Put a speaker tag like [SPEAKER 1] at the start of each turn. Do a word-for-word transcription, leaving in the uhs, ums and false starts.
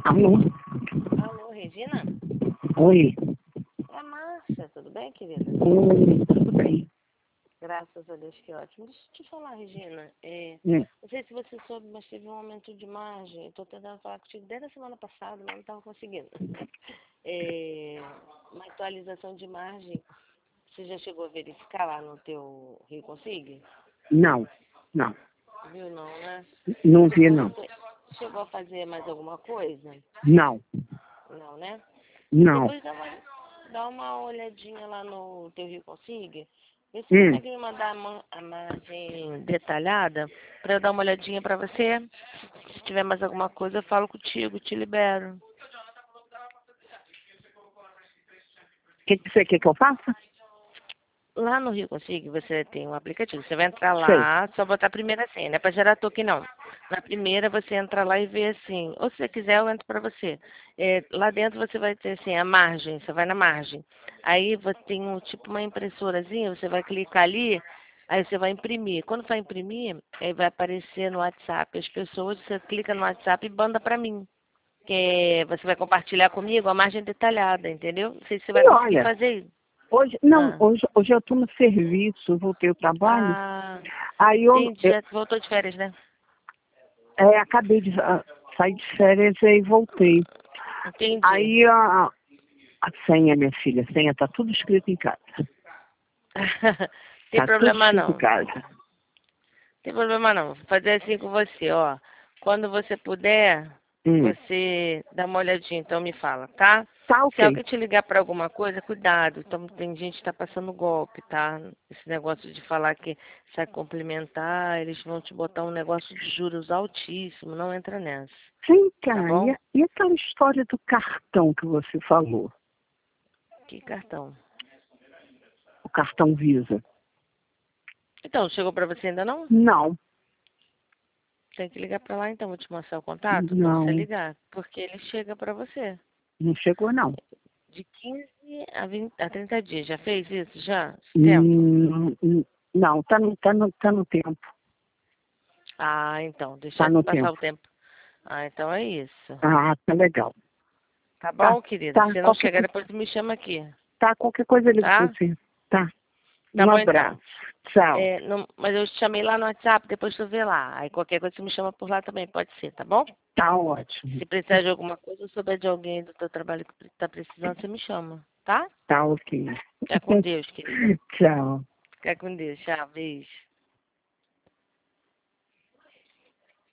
[SPEAKER 1] Alô?
[SPEAKER 2] Alô, Regina?
[SPEAKER 1] Oi.
[SPEAKER 2] É Márcia, tudo bem, querida?
[SPEAKER 1] Oi, tudo bem?
[SPEAKER 2] Graças a Deus, que ótimo. Deixa eu te falar, Regina. É,
[SPEAKER 1] Hum.
[SPEAKER 2] não sei se você soube, mas teve um aumento de margem. Estou tentando falar contigo desde a semana passada, mas não estava conseguindo. É, uma atualização de margem. Você já chegou a verificar lá no teu Rio Consig?
[SPEAKER 1] Não, não.
[SPEAKER 2] Viu não, né?
[SPEAKER 1] Não vi,
[SPEAKER 2] Chegou,
[SPEAKER 1] não.
[SPEAKER 2] chegou a fazer mais alguma coisa?
[SPEAKER 1] Não,
[SPEAKER 2] Não, né?
[SPEAKER 1] não.
[SPEAKER 2] Depois dá uma, dá uma olhadinha lá no teu Rio Consig. Vê se
[SPEAKER 1] Hum.
[SPEAKER 2] consegue me mandar a, ma- a margem detalhada para eu dar uma olhadinha para você. Se tiver mais alguma coisa, eu falo contigo, te libero.
[SPEAKER 1] O que, que você quer que eu faça?
[SPEAKER 2] Lá no Rio Consig, você tem um aplicativo. Você vai entrar
[SPEAKER 1] Sei.
[SPEAKER 2] lá, só botar a primeira senha, não é para gerar token, não. Na primeira, você entra lá e vê assim. Ou se você quiser, eu entro para você. É, lá dentro, você vai ter assim, a margem. Você vai na margem. Aí, você tem um, tipo uma impressorazinha, você vai clicar ali, aí você vai imprimir. Quando vai imprimir, aí vai aparecer no WhatsApp as pessoas, você clica no WhatsApp e manda para mim. Que você vai compartilhar comigo a margem detalhada, entendeu? Não sei se você vai
[SPEAKER 1] E
[SPEAKER 2] conseguir
[SPEAKER 1] olha,
[SPEAKER 2] fazer isso.
[SPEAKER 1] hoje, não,
[SPEAKER 2] Ah.
[SPEAKER 1] hoje, hoje eu estou no serviço, voltei ao trabalho.
[SPEAKER 2] Ah,
[SPEAKER 1] Aí eu,
[SPEAKER 2] entendi.
[SPEAKER 1] eu
[SPEAKER 2] Já voltou de férias, né?
[SPEAKER 1] é, acabei de ah, sair de férias e voltei.
[SPEAKER 2] Entendi.
[SPEAKER 1] Aí a, a senha, minha filha, a senha tá tudo escrito em casa.
[SPEAKER 2] Tem
[SPEAKER 1] Tá tudo
[SPEAKER 2] problema
[SPEAKER 1] escrito em
[SPEAKER 2] não.
[SPEAKER 1] casa.
[SPEAKER 2] Tem problema não. Vou fazer assim com você, ó. Quando você puder,
[SPEAKER 1] Hum.
[SPEAKER 2] você dá uma olhadinha, então me fala, tá?
[SPEAKER 1] Tá
[SPEAKER 2] Se
[SPEAKER 1] ok.
[SPEAKER 2] alguém te ligar para alguma coisa, cuidado. Então, tem gente que tá passando golpe, tá? Esse negócio de falar que sai complementar, eles vão te botar um negócio de juros altíssimo. Não entra nessa,
[SPEAKER 1] Vem
[SPEAKER 2] tá
[SPEAKER 1] cá, e,
[SPEAKER 2] bom?
[SPEAKER 1] a- e aquela história do cartão que você falou?
[SPEAKER 2] Que cartão?
[SPEAKER 1] O cartão Visa?
[SPEAKER 2] Então, chegou para você ainda não?
[SPEAKER 1] Não,
[SPEAKER 2] Tem que ligar para lá então, vou te mostrar o contato quando você
[SPEAKER 1] não,
[SPEAKER 2] ligar, porque ele chega para você.
[SPEAKER 1] não chegou não.
[SPEAKER 2] De quinze a vinte, a trinta dias. Já fez isso? Já? Esse tempo?
[SPEAKER 1] Hum, hum, não, tá no, tá, no, tá no tempo.
[SPEAKER 2] Ah, então,
[SPEAKER 1] Tá
[SPEAKER 2] deixa
[SPEAKER 1] no
[SPEAKER 2] passar
[SPEAKER 1] tempo.
[SPEAKER 2] o tempo. Ah, então é isso.
[SPEAKER 1] Ah, tá legal.
[SPEAKER 2] Tá
[SPEAKER 1] Tá,
[SPEAKER 2] bom, querido?
[SPEAKER 1] tá,
[SPEAKER 2] Se não
[SPEAKER 1] qualquer,
[SPEAKER 2] chegar,
[SPEAKER 1] co-
[SPEAKER 2] depois tu me chama aqui.
[SPEAKER 1] tá, qualquer coisa eu ligo pra
[SPEAKER 2] Tá?
[SPEAKER 1] você. Tá.
[SPEAKER 2] Tá
[SPEAKER 1] Um
[SPEAKER 2] bom então.
[SPEAKER 1] abraço. Tchau.
[SPEAKER 2] É, não- mas eu te chamei lá no WhatsApp, depois tu vê lá. Aí qualquer coisa tu me chama por lá também, pode ser, tá bom?
[SPEAKER 1] Tá ótimo.
[SPEAKER 2] Se precisar de alguma coisa ou souber de alguém do teu trabalho que tá precisando, você me chama, tá?
[SPEAKER 1] Tá ok.
[SPEAKER 2] Fica com Deus, querida.
[SPEAKER 1] Tchau.
[SPEAKER 2] Fica com Deus. Tchau, beijo.